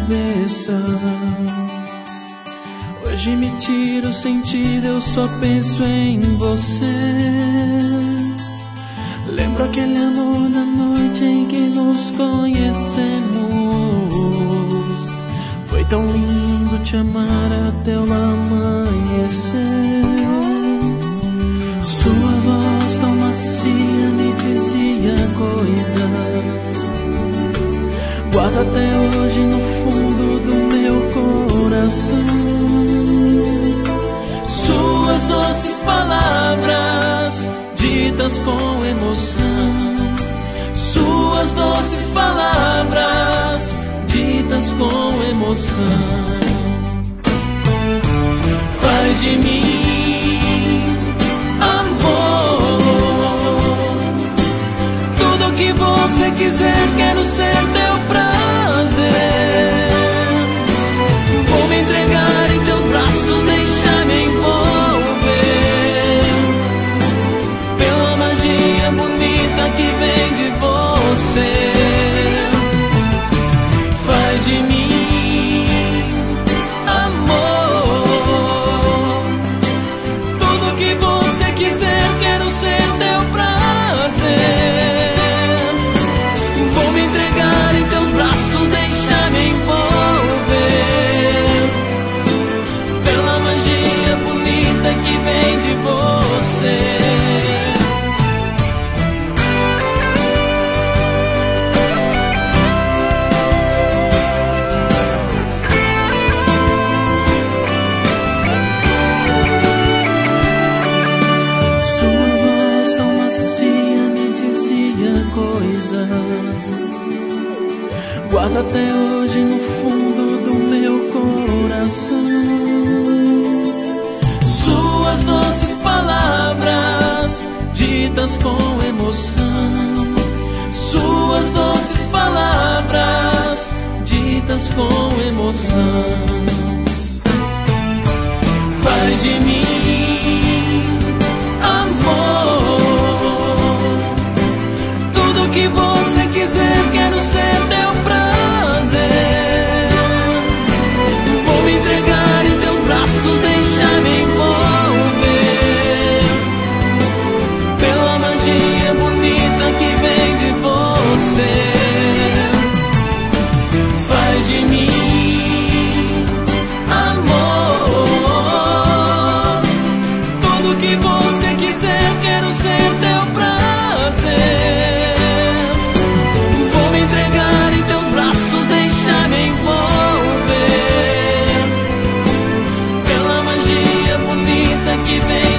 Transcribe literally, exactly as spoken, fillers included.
cabeça. Hoje me tira o sentido, eu só penso em você. Lembro aquele amor na noite em que nos conhecemos. Foi tão lindo te amar até o amanhecer. Sua voz tão macia me dizia coisas. Guardo até hoje no fundo do meu coração. Suas doces palavras ditas com emoção. Suas doces palavras ditas com emoção. Faz de mim, amor, tudo que você quiser, quero ser teu prazer. Vou me entregar em teus braços, deixar me envolver pela magia bonita que vem de você. Faz de mim, amor, tudo que você quiser, quero ser teu prazer. Vou me entregar em teus braços, deixar me envolver pela magia bonita que vem de você. Guardo até hoje no fundo do meu coração. Suas doces palavras ditas com emoção. Suas doces palavras ditas com emoção. Faz de mim, amor, tudo que você quiser, quero ser teu prazer. Vou me entregar em teus braços, deixar me envolver pela magia bonita que vem de você. Faz de mim, amor, tudo que você quiser, quero ser teu prazer. Vou me entregar em teus braços, deixar me envolver pela magia bonita que vem